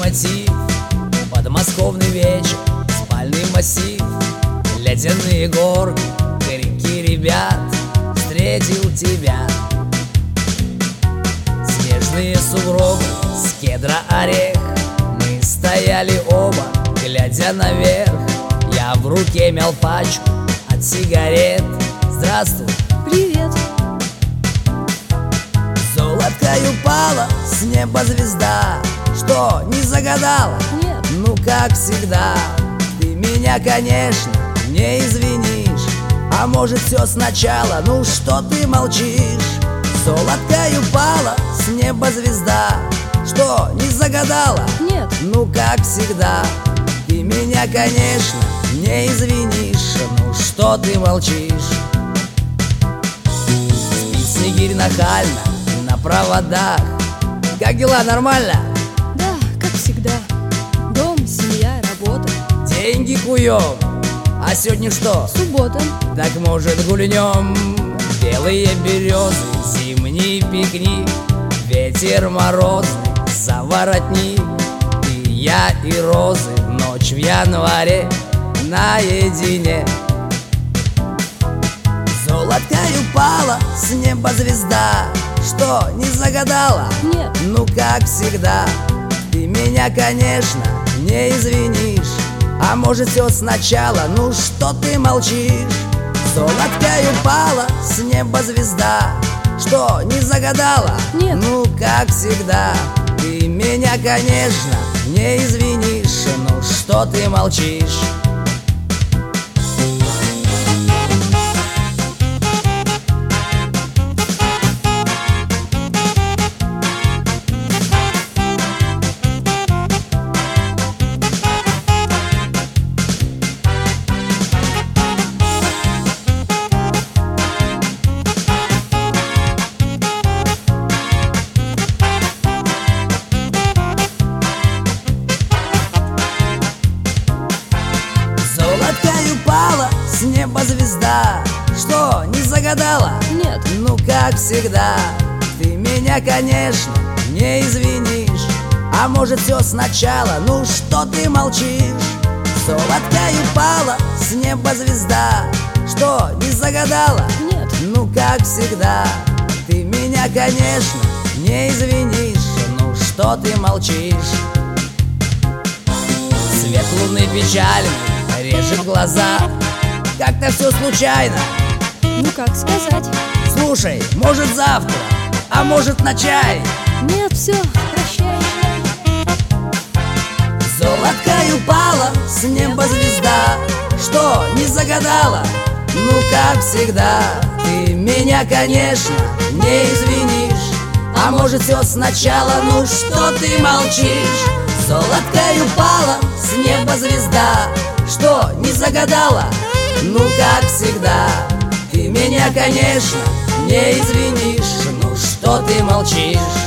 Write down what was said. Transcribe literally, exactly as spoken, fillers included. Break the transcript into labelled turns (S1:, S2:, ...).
S1: мотив, подмосковный вечер, спальный массив, ледяные горки, крики ребят, встретил тебя. Снежные сугробы с кедра орех, мы стояли оба, глядя наверх. Я в руке мял пачку от сигарет. Здравствуй.
S2: Привет.
S1: Золоткой упала с неба звезда. Что, не загадала?
S2: Нет.
S1: Ну, как всегда, ты меня, конечно, не извинишь. А может, все сначала? Ну, что ты молчишь? Золоткой упала с неба звезда. Что, не загадала?
S2: Нет.
S1: Ну, как всегда, ты меня, конечно, не извинишь. Ну, что ты молчишь? Спит снегирь нахально на проводах. Как дела, нормально?
S2: Да, как всегда. Дом, семья, работа.
S1: Деньги куем. А сегодня что?
S2: Суббота.
S1: Так, может, гульнем? Белые березы, зимний пикник, ветер морозный, за воротник. Ты, я и розы, ночь в январе наедине. Золоткой упала с неба звезда. Что, не загадала?
S2: Нет.
S1: Ну, как всегда, ты меня, конечно, не извинишь. А может, все сначала? Ну, что ты молчишь? Золоткой упала с неба звезда. Что, не загадала?
S2: Нет.
S1: Ну, как всегда, ты меня, конечно, не извинишь. Ну, что ты молчишь? Золоткой упала с неба звезда. Что, не загадала?
S2: Нет.
S1: Ну, как всегда, ты меня, конечно, не извинишь. А может, все сначала? Ну, что ты молчишь? Золоткой упала с неба звезда. Что, не загадала?
S2: Нет.
S1: Ну, как всегда, ты меня, конечно, не извинишь. Ну, что ты молчишь? Свет луны печальный режет глаза. Как-то все случайно.
S2: Ну, как сказать?
S1: Слушай, может, завтра, а может, на чай?
S2: Нет, все, прощай.
S1: Золоткой упала с неба звезда. Что, не загадала? Ну, как всегда, ты меня, конечно, не извинишь. А может, все сначала? Ну, что ты молчишь? Золоткой упала с неба звезда. Что, не загадала? Ну, как всегда, ты меня, конечно, не извинишь. Ну, что ты молчишь?